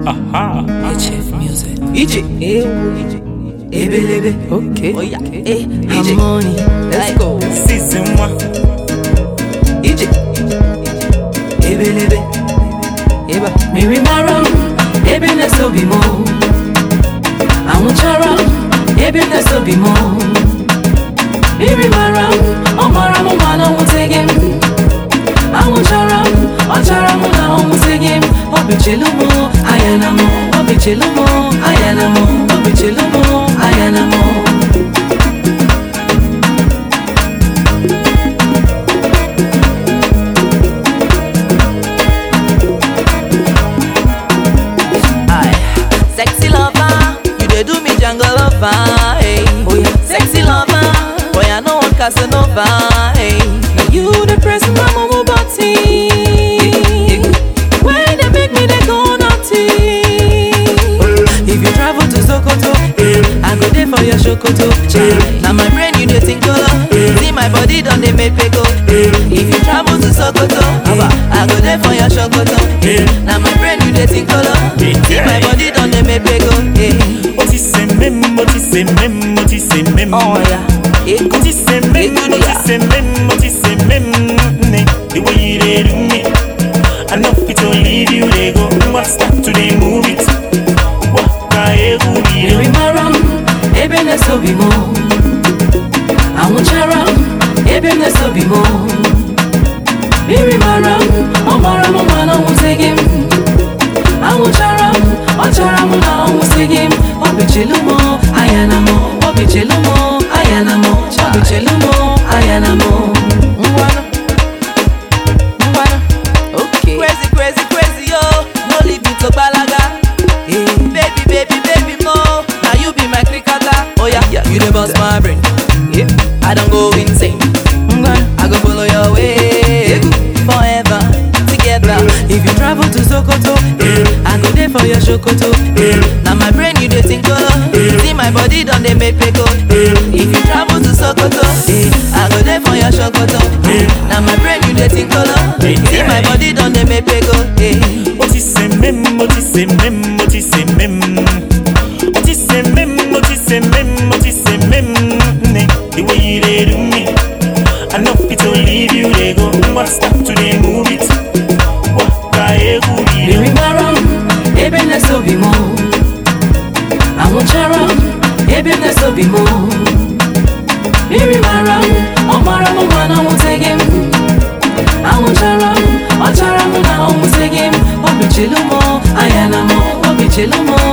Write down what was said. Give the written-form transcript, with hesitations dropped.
Aha. HF Music. EJ. Ebelebe. Okay. Oh yeah. EJ. Harmony. Let's go. Season 1. EJ. Ebelebe. Eba. Miri mara, ebe neso bimo. Amuchara, ebe neso bimo. Miri mara, omara mo mana mutegem. Amuchara, ochara mo na mutegem. Obichelumo, ayanamo, obichelumo, ayanamo, obichelumo, ayanamo. Sexy lover, you dey do me jungle lover, hey. Oh yeah. Sexy lover, boy I know one Casanova, hey. Now you the person my mama body. When they make me they go naughty. If you travel to Sokoto, I go there for your Shokoto. Now my brain you dey think color, see my body done they make me go. If you travel to Sokoto, I go there for your Shokoto. Now my brain you dey think color, see my body done they make me go. What is a mem, what is a mem, what is a mem? Oh yeah, What is a mem, what is a mem, what is a mem? The way they do me, enough it to leave you, they go. What's that to they move it? Miri mara, ebe neso bimo. Amuchara, ebe neso bimo. Miri mara, omara mo mana mutegem. Amuchara, ochara mo na mutegem. Obichelumo, ayanamo, obichelumo, ayanamo, obichelumo, ayanamo. okay. Crazy, yo, no leave me to balaga. Baby, mo, now you be my cricketer. Oh yeah, you the boss my brain. Yeah, I don't go insane. I go follow your way forever together. If you travel to Sokoto, I go there for your Shokoto. Now my brain you dey think color, see my body done they make me go. If you travel to Sokoto, I go there for your Shokoto. Now my brain you dey think color, see my body done they make me go. What is a mem, what is a mem, what is a mem? What is a mem, what is a mem, what is a mem? The way they do me, enough it to leave you, they go. What's that to they move it? Miri mara, ebe neso bimo. Amuchara, ebe neso bimo. Miri mara, omara mo mana mutegem. Amuchara, ochara mo na mutegem. Obichelumo, ayanamo, obichelumo,